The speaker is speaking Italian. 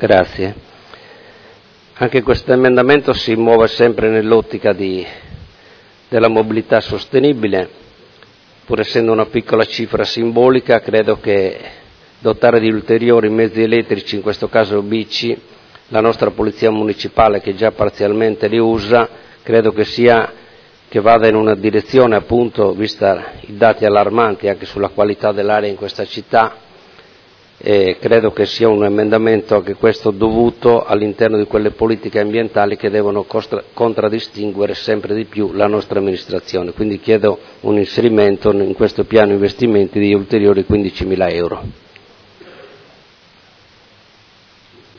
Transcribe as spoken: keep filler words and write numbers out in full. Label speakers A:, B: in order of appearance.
A: Grazie. Anche questo emendamento si muove sempre nell'ottica di, della mobilità sostenibile, pur essendo una piccola cifra simbolica. Credo che dotare di ulteriori mezzi elettrici, in questo caso bici, la nostra polizia municipale, che già parzialmente li usa, credo che sia che vada in una direzione, appunto, vista i dati allarmanti anche sulla qualità dell'aria in questa città, e credo che sia un emendamento anche questo dovuto all'interno di quelle politiche ambientali che devono costra- contraddistinguere sempre di più la nostra amministrazione. Quindi chiedo un inserimento in questo piano investimenti di ulteriori quindicimila euro.